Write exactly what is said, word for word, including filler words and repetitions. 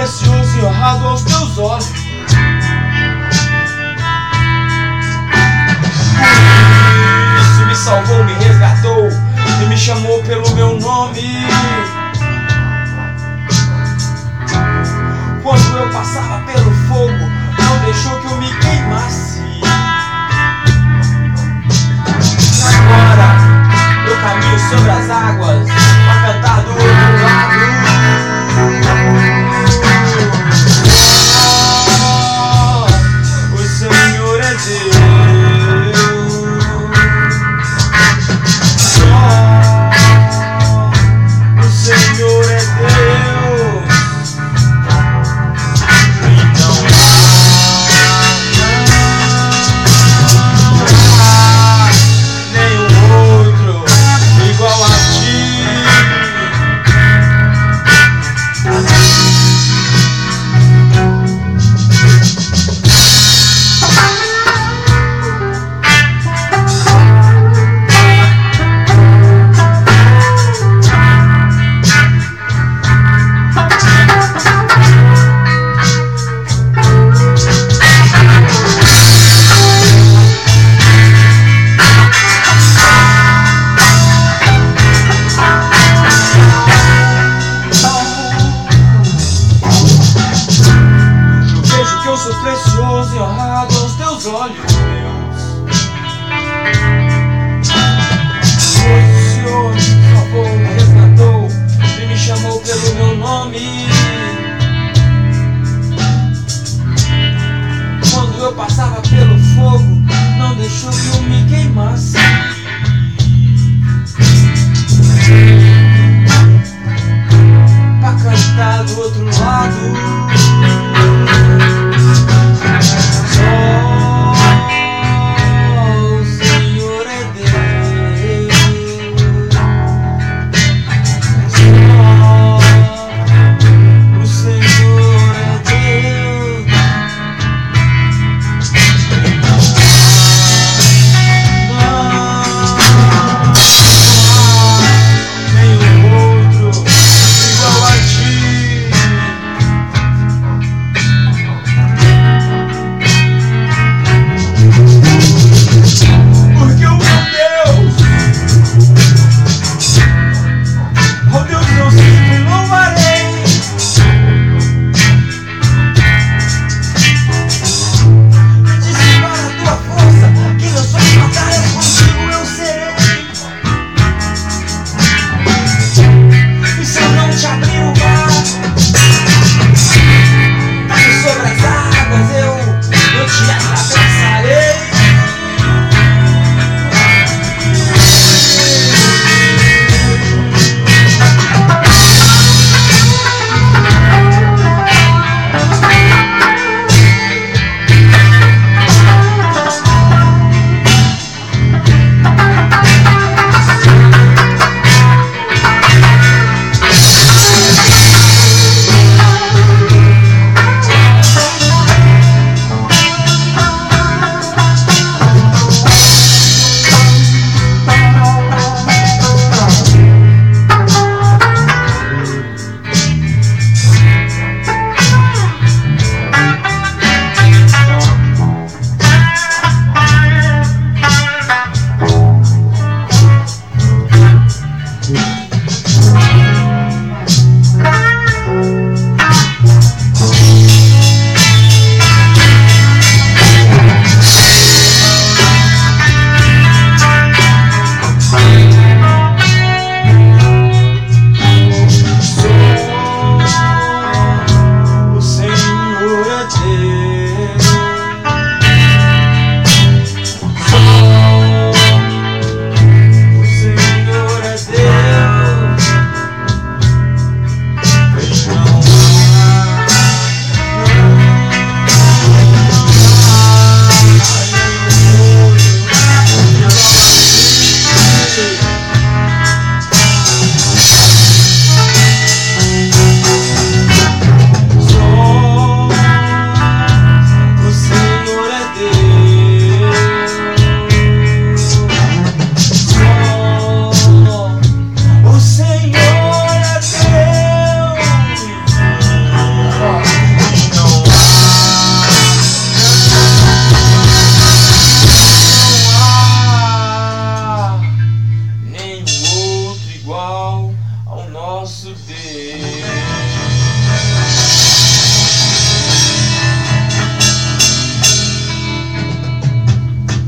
precioso e honrado aos teus olhos. Por isso me salvou, me resgatou e me chamou pelo meu nome. Quando eu passava pelo fogo, não deixou que eu me queimasse. Agora eu caminho sobre as águas a cantar do outro lado. Oh, o Senhor é Deus. Oh, o Senhor é Deus. E não há nenhum outro igual a ti. Eu sou precioso e honrado aos teus olhos, Deus. Pois o Senhor me salvou, me resgatou e me chamou pelo meu nome.